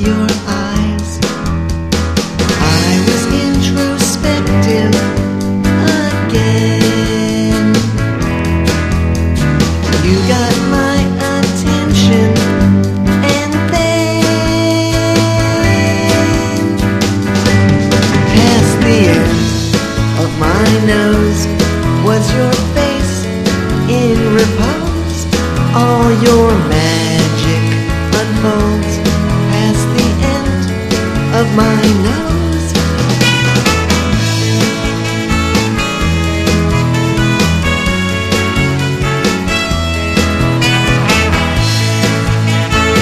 your eyes. I was introspective again. You got my attention, and then past the end of my nose was your face in repose. All your magic unfolds past the end of my nose.